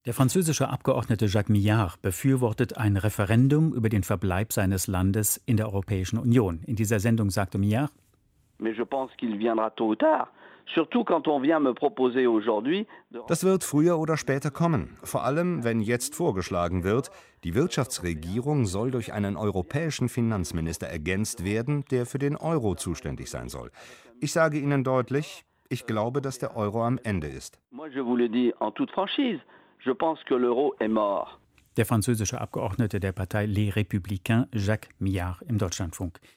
Der französische Abgeordnete Jacques Millard befürwortet ein Referendum über den Verbleib seines Landes in der Europäischen Union. In dieser Sendung sagte Millard: Mais je pense qu'il viendra tôt ou tard. Surtout quand on vient me proposer aujourd'hui de... Das wird früher oder später kommen. Vor allem, wenn jetzt vorgeschlagen wird, die Wirtschaftsregierung soll durch einen europäischen Finanzminister ergänzt werden, der für den Euro zuständig sein soll. Ich sage Ihnen deutlich, ich glaube, dass der Euro am Ende ist. Moi, je vous le dis en toute franchise, je pense que l'euro est mort. Der französische Abgeordnete der Partei Les Républicains Jacques Millard im Deutschlandfunk.